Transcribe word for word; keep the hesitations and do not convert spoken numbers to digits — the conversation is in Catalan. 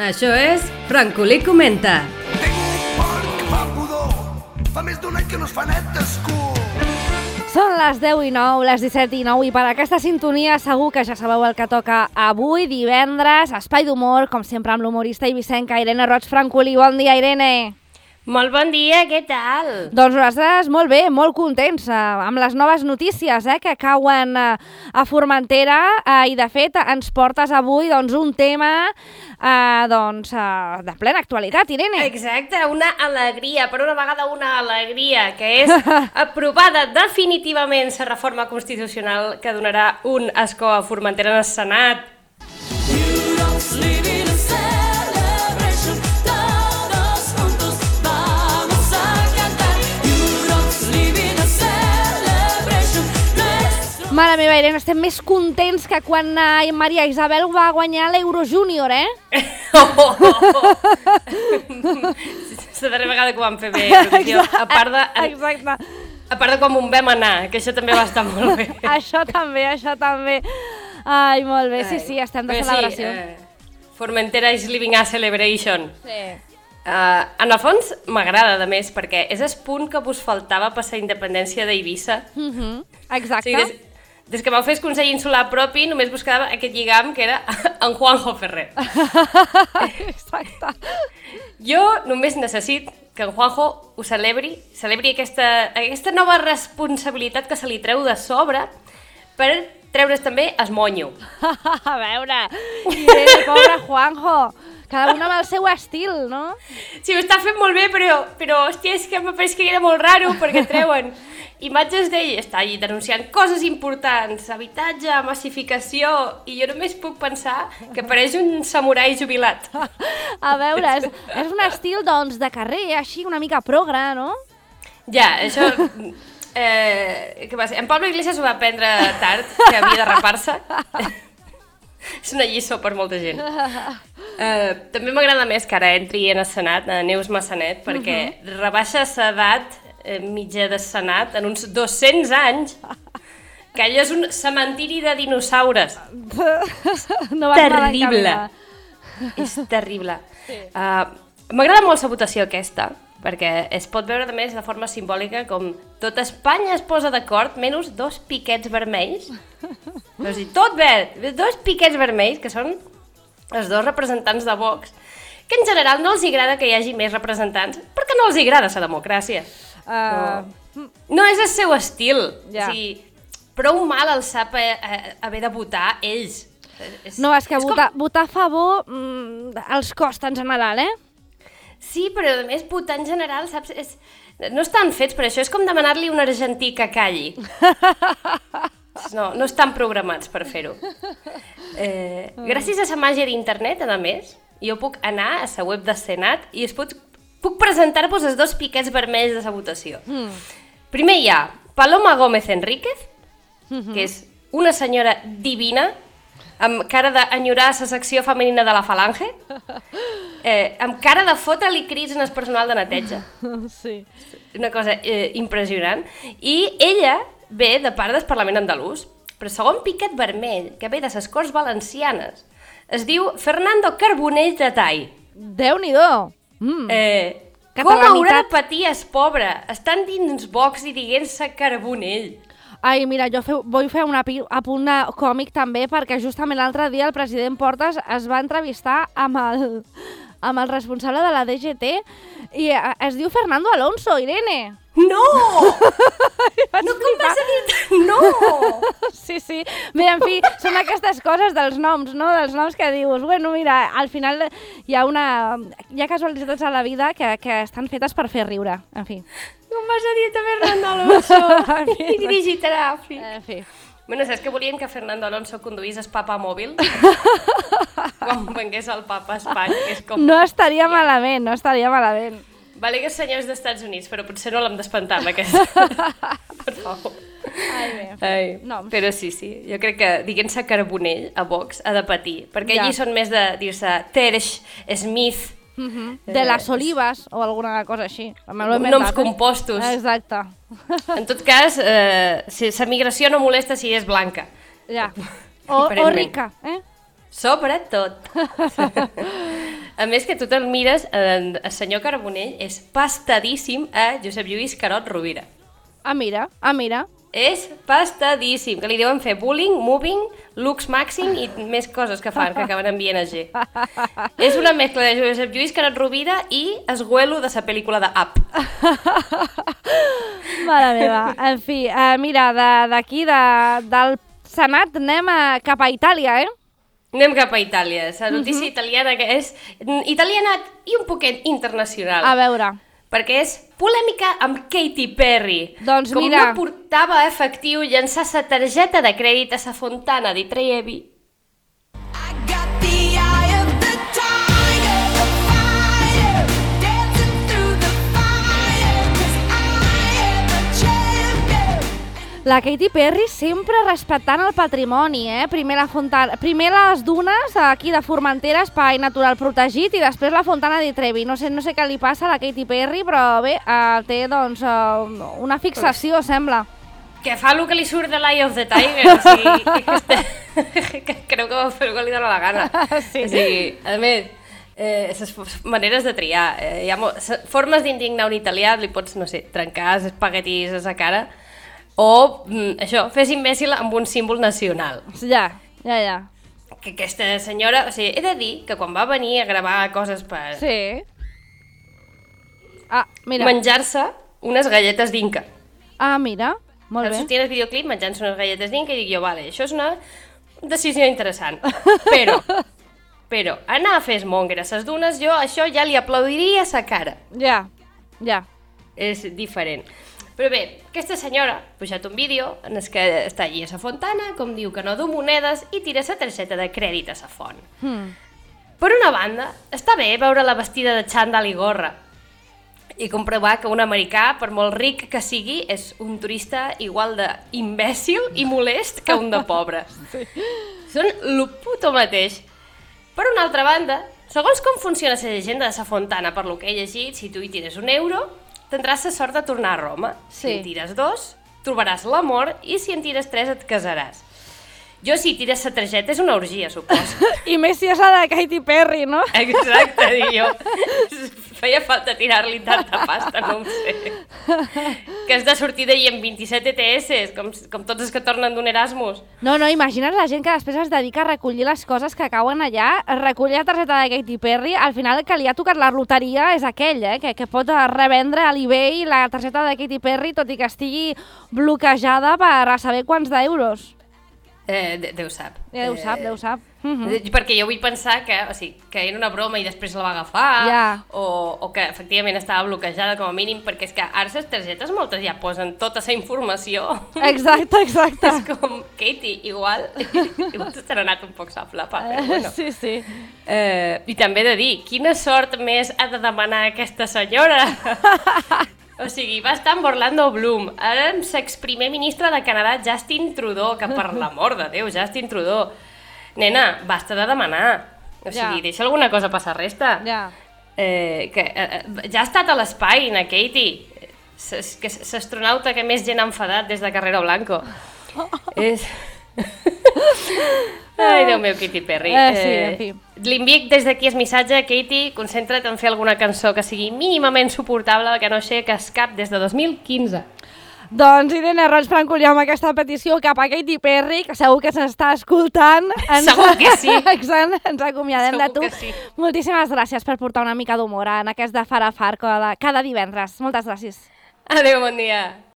Això és Francolí Comenta. Tinc por que fa pudor. Fa més d'un any que no es fa net d'escur. Són les deu i nou, les disset i nou, i per aquesta sintonia segur que ja sabeu el que toca avui, divendres, espai d'humor, com sempre amb l'humorista eivissenca Irene Roig Francolí. Bon dia, Irene! Molt bon dia, què tal? Doncs nosaltres molt bé, molt contents, eh, amb les noves notícies eh, que cauen eh, a Formentera eh, i de fet ens portes avui doncs, un tema eh, doncs, eh, de plena actualitat, Irene. Exacte, una alegria, per una vegada una alegria, que és aprovada definitivament la reforma constitucional que donarà un escó a Formentera en el Senat. Mare meva, Irene, estem més contents que quan eh, Maria Isabel va guanyar l'Euro Júnior, eh? Oh, oh, oh. És la darrera vegada que ho vam fer bé, Eurovisió. A part de... Exacte. A part de quan on vam anar, que això també va estar molt bé. Això també, això també. Ai, molt bé, sí, sí, estem de Però celebració. Sí, eh, Formentera is living a celebration. Sí. Uh, en el fons m'agrada, a més, perquè és el punt que vos faltava per la independència d'Eivissa. Mm-hmm. Exacte. O sigui, des, des que vau fer el Consell Insular propi, només vos quedava aquest lligam que era en Juanjo Ferrer. Exacte. Jo només necessit que en Juanjo ho celebri, celebri aquesta, aquesta nova responsabilitat que se li treu de sobre per treure's també es monyo. A veure, Irene, pobre Juanjo, cada un amb el seu estil, no? Sí, ho està fent molt bé, però, però hòstia, és que m'ha pareix que era molt raro perquè treuen imatges d'ell, està allí denunciant coses importants, habitatge, massificació, i jo només puc pensar que pareix un samurai jubilat. A veure, és, és un estil, doncs, de carrer, així, una mica progre, no? Ja, això... Eh, què va ser? En Pablo Iglesias ho va aprendre tard, que havia de rapar-se. És una lliçó per molta gent. Eh, també m'agrada més que ara entri en el Senat, a Neus Massanet, perquè uh-huh. rebaixa l'edat eh, mitja del Senat en uns dos-cents anys, que allò és un cementiri de dinosaures. No vas terrible. És terrible. Sí. Uh, m'agrada molt la votació aquesta, perquè es pot veure a més de forma simbòlica com tota Espanya es posa d'acord, menys dos piquets vermells. O sigui, tot verd, dos piquets vermells, que són els dos representants de Vox, que en general no els agrada que hi hagi més representants, perquè no els agrada la democràcia. Uh... No. no és el seu estil. Ja. O sigui, prou mal el sap a, a, haver de votar ells. És, no, és que és votar, com... votar a favor mm, els costa en general, eh? Sí, però a més votar en general, saps, és... no estan fets per això, és com demanar-li a un argentí que calli. No, no estan programats per fer-ho. Eh, gràcies a la màgia d'internet, a més, jo puc anar a la web del Senat i es pot, puc presentar-vos els dos piquets vermells de la votació. Mm. Primer hi ha Paloma Gómez Enríquez, mm-hmm. que és una senyora divina, amb cara d'enyorar la secció femenina de la Falange, eh, amb cara de fotre-li crits en el personal de neteja. Sí. Una cosa eh, impressionant. I ella ve de part del Parlament andalús, però el segon piquet vermell, que ve de les Corts Valencianes, es diu Fernando Carbonell de Tai. Déu-n'hi-do! Mm. Eh, com haurà de patir el pobre? Estan dins Vox i dient-se Carbonell. Ai, mira, jo feu, vull fer un apunt còmic també, perquè justament l'altre dia el president Portas es va entrevistar amb el, amb el responsable de la D G T i es diu Fernando Alonso, Irene. No! No, com vas a dir? No! Sí, sí. Bé, en fi, són aquestes coses dels noms, no? Dels noms que dius, bueno, mira, al final hi ha una... hi ha casualitats a la vida que, que estan fetes per fer riure, en fi. Com vas a dir també Fernando Alonso? I dirigit a l'Àfrica. En fi. Bueno, saps que volien que Fernando Alonso conduís el papa mòbil? Quan vengués el papa a Espanya. És com... No estaria ja. malament, no estaria malament. Vale que senyors dels Estats Units, però potser no l'hem d'espantar amb aquest. Per favor. Ai, bé. Ai. No. Però sí, sí, jo crec que diguent-se Carbonell a Vox ha de patir, perquè ja. allí són més de dir-se Tersh, Smith... Mm-hmm. De les Olives o alguna cosa així. Noms compostos. Exacte. En tot cas, eh, si la migració no molesta si és blanca. Ja. O, o rica, eh? Sobretot. A més que tu te'l mires, el, el senyor Carbonell és pastadíssim a Josep Lluís Carot Rovira. Ah, mira, ah, mira. És pastadíssim, que li deuen fer bullying, moving, lux màxim i més coses que fan, que acaben enviant a G. És una mescla de Josep Lluís Carot Rovira i Esguelo de la pel·lícula de Up. Mare meva. En fi, uh, mira, d'aquí, de, de, del Senat, anem a, cap a Itàlia, eh? Anem cap a Itàlia. La notícia uh-huh. italiana que és italiana i un poquet internacional. A veure... Perquè és polèmica amb Katy Perry. Doncs com mira... no portava efectiu llançar sa targeta de crèdit a sa Fontana di Trevi. La Katy Perry sempre respectant el patrimoni, eh? Primer, la fontana, primer les dunes aquí de Formentera, espai natural protegit, i després la Fontana di Trevi. No sé, no sé què li passa a la Katy Perry, però bé, eh, té doncs eh, una fixació, sembla. Que fa el que li surt de l'Eye of the Tiger, o sigui, que, este, que creu que va fer el que li dóna la gana. Sí. O sigui, a més, eh, les maneres de triar, eh, hi ha formes d'indignar un italià, li pots, no sé, trencar els espaguetis a sa cara, o, mm, això, fes imbècil amb un símbol nacional. Ja, ja, ja. Que aquesta senyora... O sigui, he de dir que quan va venir a gravar coses per... Sí. Ah, mira. Menjar-se unes galletes d'Inca. Ah, mira, molt bé. Sortia en el videoclip menjant-se unes galletes d'Inca i dic jo, vale, això és una decisió interessant. Però, però, anar a fer esmonger a ses dunes, jo això ja li aplaudiria a sa cara. Ja, ja. És diferent. Però bé, aquesta senyora ha pujat un vídeo en el que està allí a sa fontana, com diu que no du monedes i tira sa targeta de crèdit a sa font. Hmm. Per una banda, està bé veure-la vestida de xandall i gorra i comprovar que un americà, per molt ric que sigui, és un turista igual d'imbècil i molest que un de pobre. Sí. Són lo puto mateix. Per una altra banda, segons com funciona la llegenda de sa fontana, per lo que he llegit, si tu hi tires un euro, tindràs la sort de tornar a Roma. Sí. Si en tires dos, trobaràs l'amor, i si en tires tres et casaràs. Jo, si tires la targeta, és una orgia, suposo. I més si és la de Katy Perry, no? Exacte, dic jo. Feia falta tirar-li tanta pasta, no ho sé. Que has de sortir d'ahir amb vint-i-set E T S, com, com tots els que tornen d'un Erasmus. No, no, imagina't la gent que després es dedica a recollir les coses que cauen allà, recollir la targeta de Katy Perry, al final el que li ha tocat la loteria és aquell, eh, que, que pot revendre a l'eBay la targeta de Katy Perry, tot i que estigui bloquejada per a saber quants d'euros. Eh, Déu sap. Déu sap, Déu sap. Uh -huh. Perquè jo vull pensar que, o sigui, que era una broma i després la va agafar, yeah. o, o que efectivament estava bloquejada com a mínim, perquè és que ara les targetes moltes ja posen tota la informació. Exacte, exacte. És com, Katy, igual, igual t'ha anat un poc saflapa, però bueno. Sí, sí. Eh, I també he de dir, quina sort més ha de demanar aquesta senyora? O sigui, va estar amb Orlando Bloom, ara amb l'exprimer ministre de Canadà, Justin Trudeau, que per l'amor de Déu, Justin Trudeau. Nena, basta de demanar. O sigui, ja. Deixa alguna cosa passar resta. Ja. Eh, que, eh, ja ha estat a l'espai, na Katy. L'astronauta que més gent ha enfadat des de Carrero Blanco. És... Ai, Déu meu, Katy Perry. Eh, sí, en fi. Eh, L'invic des d'aquí el missatge, Katy, concentra't en fer alguna cançó que sigui mínimament suportable, que no sé que es cap des de dos mil quinze. Doncs Irene Roig Francolí, amb aquesta petició cap a Katy Perry, que segur que s'està escoltant. Ens... Segur que sí. Ens acomiadem segur de tu. Sí. Moltíssimes gràcies per portar una mica d'humor en aquest de Far a Far cada, cada divendres. Moltes gràcies. Adéu, bon dia.